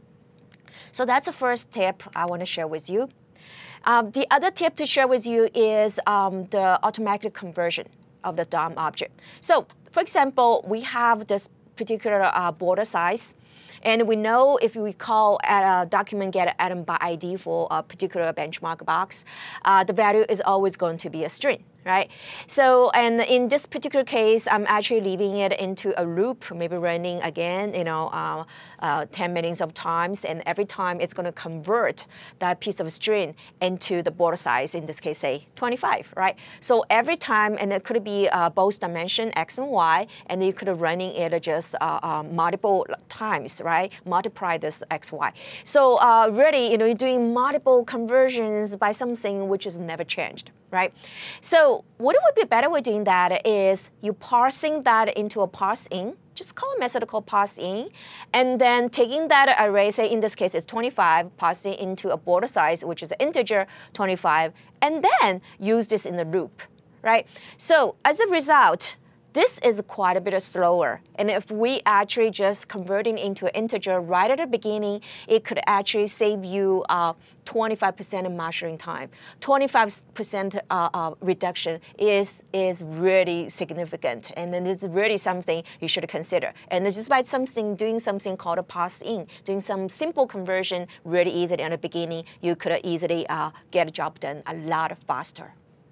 So that's the first tip I want to share with you. Um, the other tip to share with you is um, the automatic conversion of the D O M object. So, for example, we have this particular uh, border size, and we know if we call at a document get item by I D for a particular benchmark box, uh, the value is always going to be a string, right? So, and in this particular case, I'm actually leaving it into a loop, maybe running again, you know, uh, uh, ten millions of times, and every time it's going to convert that piece of string into the border size, in this case, say twenty-five, right? So every time, and it could be uh, both dimension X and Y, and you could have running it just uh, uh, multiple times, right? Multiply this X, Y. So uh, really, you know, you're doing multiple conversions by something which is never changed, right? So what would be a better way of doing that is you parsing that into a parse in, just call a method called parse in, and then taking that array, say in this case it's twenty-five, parsing into a border size, which is an integer twenty-five, and then use this in the loop, right? So as a result, this is quite a bit slower. And if we actually just converting into an integer right at the beginning, it could actually save you uh, twenty-five percent of marshalling time. twenty-five percent uh, uh, reduction is, is really significant. And then it's really something you should consider. And just by something, doing something called a parse in, doing some simple conversion really easily at the beginning, you could easily uh, get a job done a lot faster.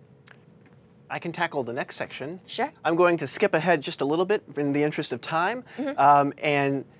I can tackle the next section. Sure. I'm going to skip ahead just a little bit in the interest of time, Mm-hmm. um, and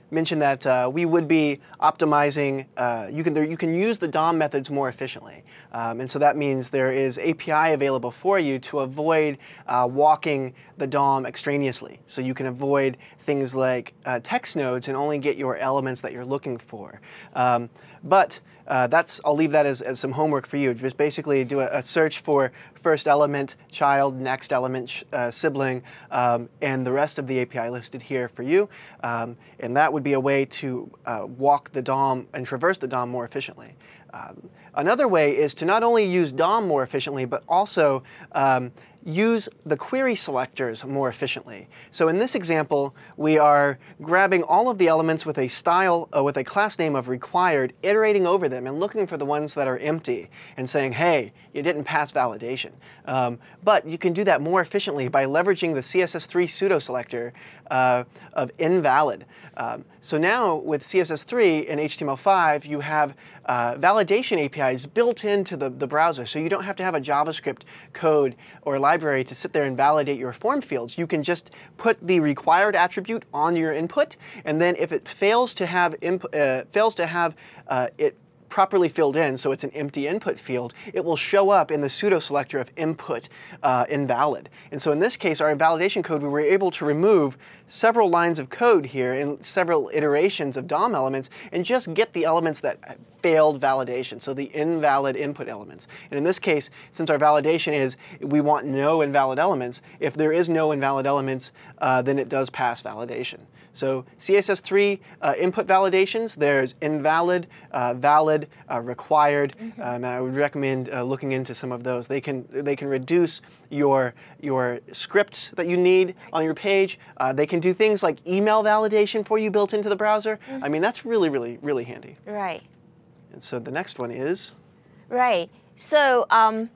mention that uh, we would be optimizing, uh, you, can, there, you can use the D O M methods more efficiently. Um, and so that means there is A P I available for you to avoid uh, walking the D O M extraneously. So you can avoid things like uh, text nodes and only get your elements that you're looking for. Um, but uh, that's, I'll leave that as, as some homework for you. Just basically do a, a search for first element, child, next element, uh, sibling, um, and the rest of the A P I listed here for you. Um, and that would be a way to uh, walk the D O M and traverse the D O M more efficiently. Um, another way is to not only use D O M more efficiently, but also um, use the query selectors more efficiently. So in this example, we are grabbing all of the elements with a style, uh, with a class name of required, iterating over them and looking for the ones that are empty and saying, hey, you didn't pass validation. Um, but you can do that more efficiently by leveraging the C S S three pseudo selector uh, of invalid. Um, so now with C S S three and H T M L five, you have uh, validation A P Is built into the, the browser. So you don't have to have a JavaScript code or library to sit there and validate your form fields. You can just put the required attribute on your input, and then if it fails to have input, uh, fails to have uh, it properly filled in, so it's an empty input field, it will show up in the pseudo selector of input uh, invalid. And so in this case, our validation code, we were able to remove several lines of code here and several iterations of D O M elements and just get the elements that failed validation, so the invalid input elements. And in this case, since our validation is we want no invalid elements, if there is no invalid elements, uh, then it does pass validation. So C S S three uh, input validations, there's invalid, uh, valid, uh, required. Mm-hmm. um, I would recommend uh, looking into some of those. They can, they can reduce your, your scripts that you need on your page. Uh, they can do things like email validation for you built into the browser. Mm-hmm. I mean, that's really, really, really handy. Right. And so the next one is? Right. So um,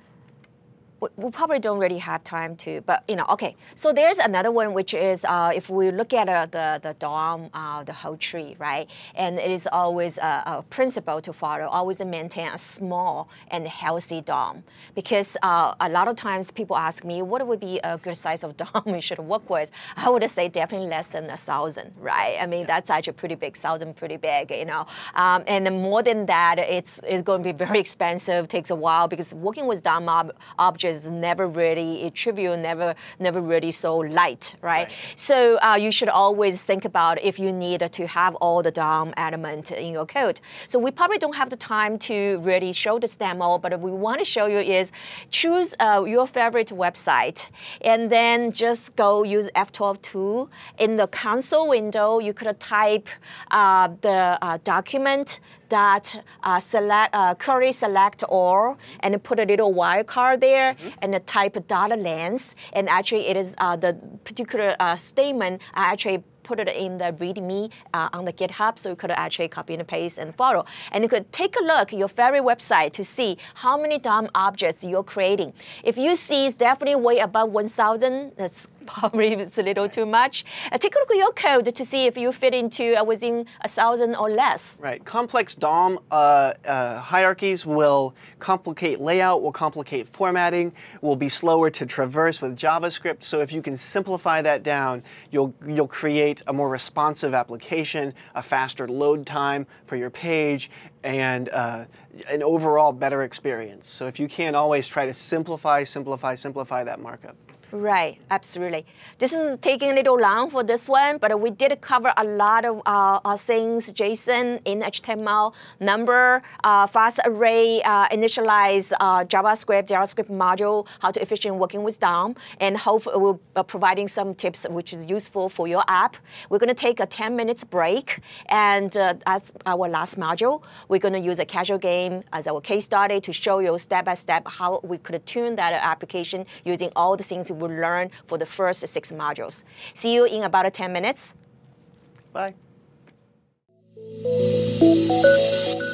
we probably don't really have time to, but you know, okay. So there's another one, which is uh, if we look at uh, the the D O M, uh, the whole tree, right? And it is always a, a principle to follow, always maintain a small and healthy D O M, because uh, a lot of times people ask me, what would be a good size of D O M we should work with? I would say definitely less than a thousand, right? I mean, that's actually pretty big, thousand pretty big, you know. Um, and then more than that, it's it's going to be very expensive, takes a while, because working with D O M ob objects is never really trivial, never never really so light, right? right. So uh, you should always think about if you need to have all the D O M element in your code. So we probably don't have the time to really show this demo, but what we want to show you is choose uh, your favorite website and then just go use F twelve tool. In the console window, you could type uh, the uh, document dot uh, select uh, query select all and put a little wildcard there, mm-hmm. and the type dollar length, and actually it is uh, the particular uh, statement I actually put it in the README uh, on the GitHub, so you could actually copy and paste and follow. And you could take a look at your favorite website to see how many D O M objects you're creating. If you see it's definitely way above one thousand, that's probably it's a little too much. Uh, take a look at your code to see if you fit into uh, within a thousand or less. Right. Complex D O M uh, uh, hierarchies will complicate layout, will complicate formatting, will be slower to traverse with JavaScript. So if you can simplify that down, you'll you'll create a more responsive application, a faster load time for your page, and uh, an overall better experience. So if you can, always try to simplify, simplify, simplify that markup. Right, absolutely. This is taking a little long for this one, but we did cover a lot of uh, uh, things, JSON in H T M L, number, uh, fast array, uh, initialize uh, JavaScript, JavaScript module, how to efficient working with D O M, and hope we're uh, providing some tips which is useful for your app. We're going to take a ten minutes break, and uh, as our last module, we're going to use a casual game as our case study to show you step by step how we could tune that application using all the things we will learn for the first six modules. See you in about ten minutes. Bye.